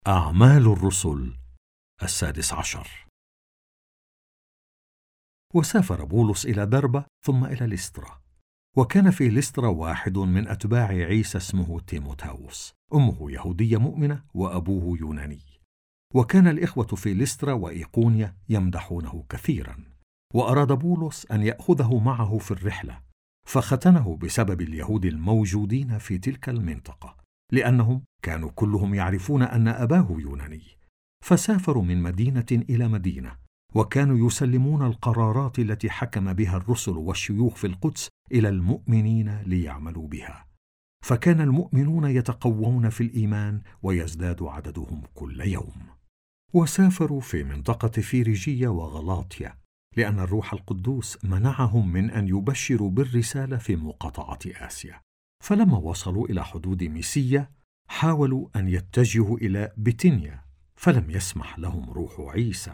أعمال الرسل 16. وسافر بولس إلى دربة ثم إلى ليسترا. وكان في ليسترا واحد من أتباع عيسى اسمه تيموثاوس، أمه يهودية مؤمنة وأبوه يوناني. وكان الإخوة في ليسترا وإيقونيا يمدحونه كثيرا، وأراد بولس أن يأخذه معه في الرحلة، فختنه بسبب اليهود الموجودين في تلك المنطقة، لأنهم كانوا كلهم يعرفون أن أباه يوناني. فسافروا من مدينة إلى مدينة، وكانوا يسلمون القرارات التي حكم بها الرسل والشيوخ في القدس إلى المؤمنين ليعملوا بها. فكان المؤمنون يتقوون في الإيمان ويزداد عددهم كل يوم. وسافروا في منطقة فيريجية وغلاطيا، لأن الروح القدوس منعهم من أن يبشروا بالرسالة في مقاطعة آسيا. فلما وصلوا إلى حدود ميسيا حاولوا أن يتجهوا إلى بيتينيا، فلم يسمح لهم روح عيسى،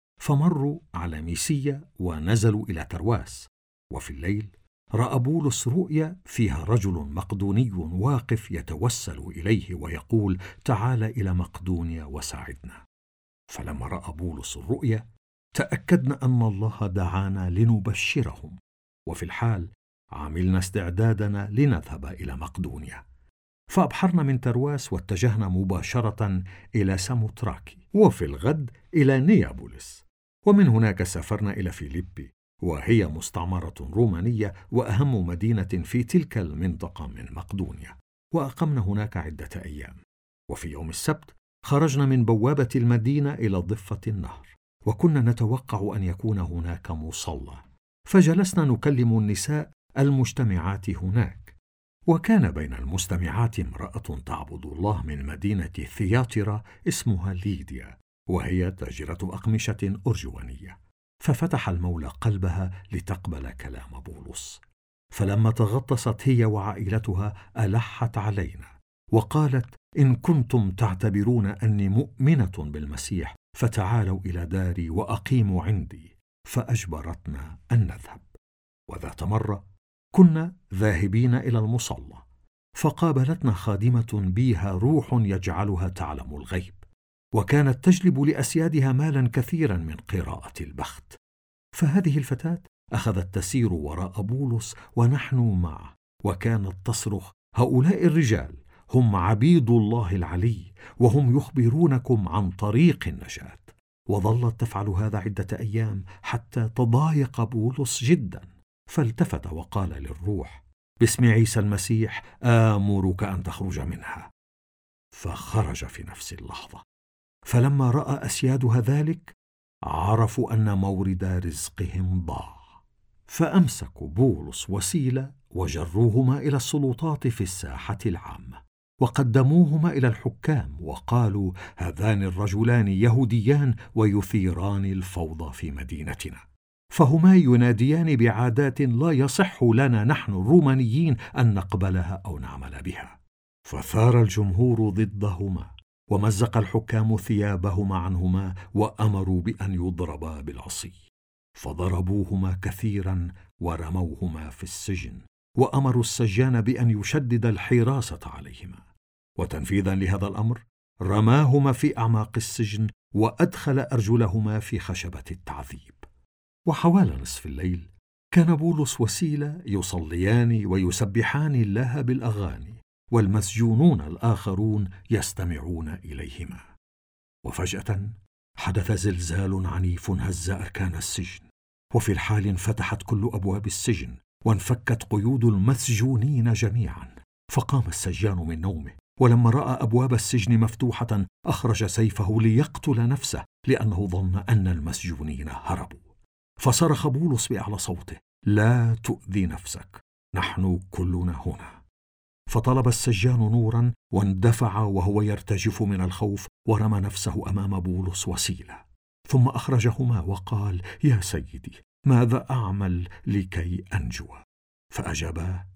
فمروا على ميسيا ونزلوا إلى ترواس. وفي الليل رأى بولس رؤيا فيها رجل مقدوني واقف يتوسل إليه ويقول: تعال إلى مقدونيا وساعدنا. فلما رأى بولس الرؤيا تأكدنا أن الله دعانا لنبشرهم، وفي الحال عملنا استعدادنا لنذهب إلى مقدونيا. فأبحرنا من ترواس واتجهنا مباشرة إلى ساموتراكي، وفي الغد إلى نيابولس، ومن هناك سافرنا إلى فيليبي، وهي مستعمرة رومانية وأهم مدينة في تلك المنطقة من مقدونيا، وأقمنا هناك عدة أيام. وفي يوم السبت خرجنا من بوابة المدينة إلى ضفة النهر، وكنا نتوقع أن يكون هناك مصلى، فجلسنا نكلم النساء المجتمعات هناك. وكان بين المستمعات امرأة تعبد الله من مدينة ثياترا اسمها ليديا، وهي تاجرة أقمشة أرجوانية. ففتح المولى قلبها لتقبل كلام بولس، فلما تغطست هي وعائلتها ألحت علينا وقالت: إن كنتم تعتبرون أني مؤمنة بالمسيح فتعالوا إلى داري وأقيموا عندي. فأجبرتنا أن نذهب. وذات مرة كنا ذاهبين إلى المصلى، فقابلتنا خادمة بيها روح يجعلها تعلم الغيب، وكانت تجلب لأسيادها مالا كثيرا من قراءة البخت. فهذه الفتاة أخذت تسير وراء بولس ونحن معه، وكانت تصرخ: هؤلاء الرجال هم عبيد الله العلي، وهم يخبرونكم عن طريق النجاة. وظلت تفعل هذا عدة أيام حتى تضايق بولس جدا، فالتفت وقال للروح: باسم عيسى المسيح آمرك أن تخرج منها. فخرج في نفس اللحظة. فلما رأى أسيادها ذلك عرفوا أن مورد رزقهم ضاع، فأمسكوا بولس وسيلة وجروهما إلى السلطات في الساحة العامة، وقدموهما إلى الحكام وقالوا: هذان الرجلان يهوديان ويثيران الفوضى في مدينتنا، فهما يناديان بعادات لا يصح لنا نحن الرومانيين أن نقبلها أو نعمل بها. فثار الجمهور ضدهما، ومزق الحكام ثيابهما عنهما، وأمروا بأن يضربا بالعصي، فضربوهما كثيرا ورموهما في السجن، وأمروا السجان بأن يشدد الحراسة عليهما. وتنفيذا لهذا الأمر رماهما في أعماق السجن، وأدخل أرجلهما في خشبة التعذيب. وحوالي نصف الليل كان بولس وسيلة يصليان ويسبحان الله بالأغاني، والمسجونون الآخرون يستمعون إليهما. وفجأة حدث زلزال عنيف هز أركان السجن، وفي الحال انفتحت كل أبواب السجن، وانفكت قيود المسجونين جميعا. فقام السجان من نومه، ولما رأى أبواب السجن مفتوحة أخرج سيفه ليقتل نفسه، لأنه ظن أن المسجونين هربوا. فصرخ بولس بأعلى صوته: لا تؤذي نفسك، نحن كلنا هنا. فطلب السجان نورا واندفع وهو يرتجف من الخوف، ورمى نفسه أمام بولس وسيلة، ثم أخرجهما وقال: يا سيدي، ماذا أعمل لكي أنجو؟ فأجاباه: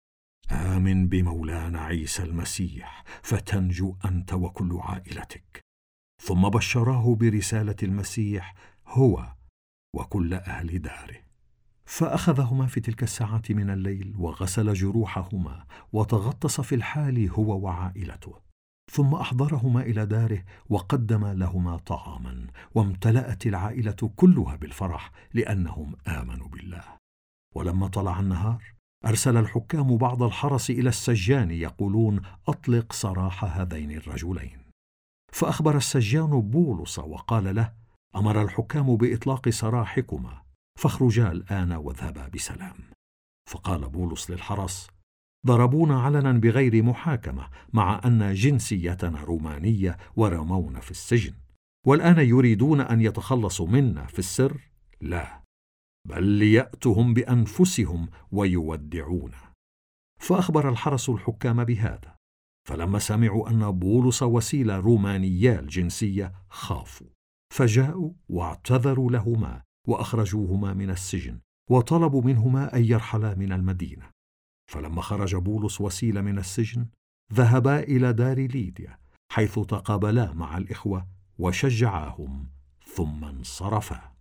آمن بمولانا عيسى المسيح فتنجو أنت وكل عائلتك. ثم بشراه برسالة المسيح هو وكل أهل داره. فأخذهما في تلك الساعة من الليل وغسل جروحهما، وتغطس في الحال هو وعائلته. ثم أحضرهما إلى داره وقدم لهما طعاما، وامتلأت العائلة كلها بالفرح لأنهم آمنوا بالله. ولما طلع النهار أرسل الحكام بعض الحرس إلى السجان يقولون: أطلق سراح هذين الرجلين. فأخبر السجان بولس وقال له: أمر الحكام بإطلاق سراحكما، فاخرجا الآن واذهبا بسلام. فقال بولس للحرس: ضربونا علنا بغير محاكمة، مع أن جنسيتنا رومانية ورمونا في السجن، والآن يريدون أن يتخلصوا منا في السر؟ لا، بل ليأتهم بأنفسهم ويودعونا. فأخبر الحرس الحكام بهذا، فلما سمعوا أن بولس وسيلة رومانيا الجنسية خافوا، فجاءوا واعتذروا لهما وأخرجوهما من السجن، وطلبوا منهما أن يرحلا من المدينة. فلما خرج بولس وسيلة من السجن ذهبا إلى دار ليديا، حيث تقابلا مع الإخوة وشجعاهم، ثم انصرفا.